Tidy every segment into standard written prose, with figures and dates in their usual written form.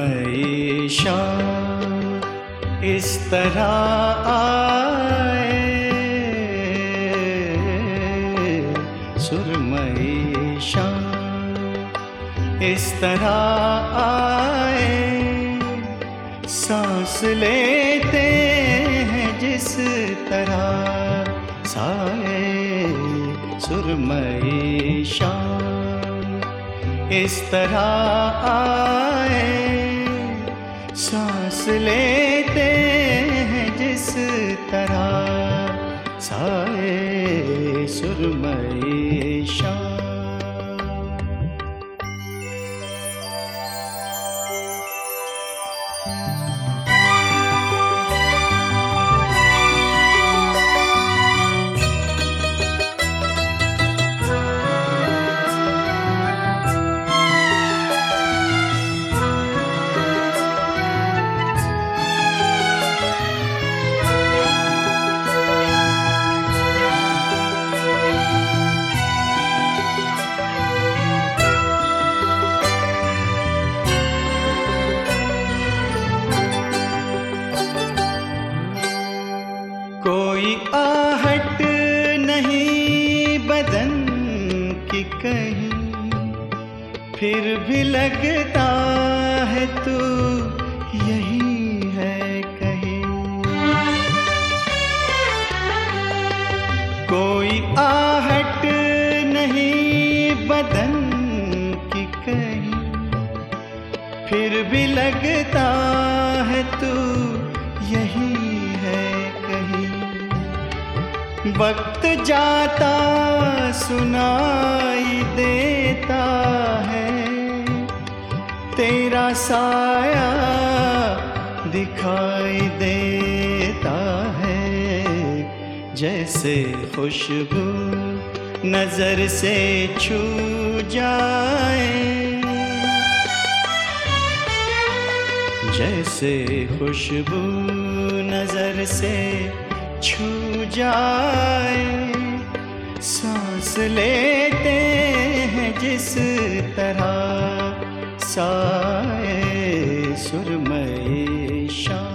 सुरमई शाम इस तरह आए, सुरमई शाम इस तरह आए, सांस लेते हैं जिस तरह साए, सुरमई शाम इस तरह आए, सांस लेते हैं जिस तरह साए, सुरमई शाम। कोई आहट नहीं बदन की कहीं, फिर भी लगता है तू यही है कहीं। कोई आहट नहीं बदन की कहीं, फिर भी लगता है तू यही है कहीं। वक्त जाता सुनाई देता है, तेरा साया दिखाई देता है, जैसे खुशबू नजर से छू जाए, जैसे खुशबू नजर से छू जाए, सांस लेते हैं जिस तरह साए, सुरमई शाम।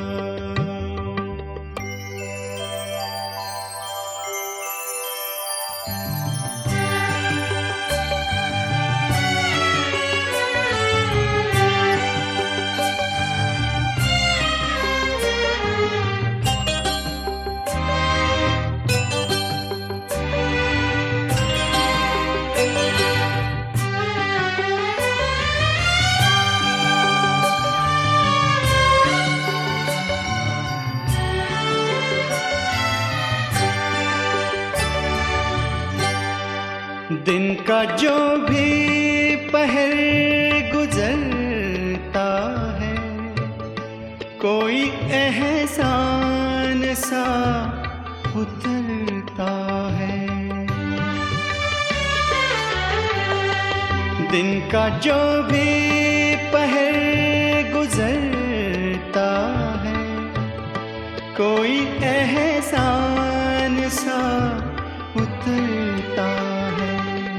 दिन का जो भी पहर गुजरता है, कोई एहसान सा उतरता है। दिन का जो भी पहर गुजरता है, कोई एहसान सा उतरता है।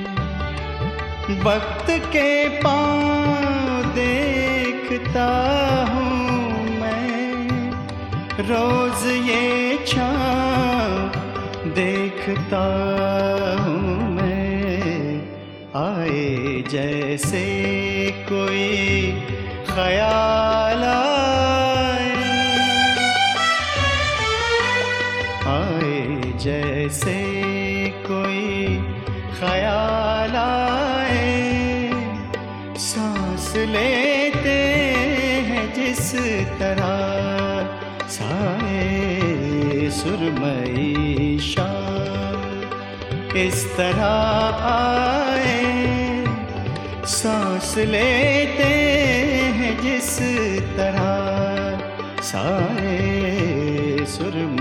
वक्त के पाँव देखता हूँ मैं, रोज ये छाँव देखता हूँ मैं, आए जैसे कोई ख्याल आए, जैसे कोई ख्याल आए, सांस लेते हैं जिस तरह साए, सुरमई शाम इस तरह आए, सांस लेते हैं जिस तरह साए, सुरमई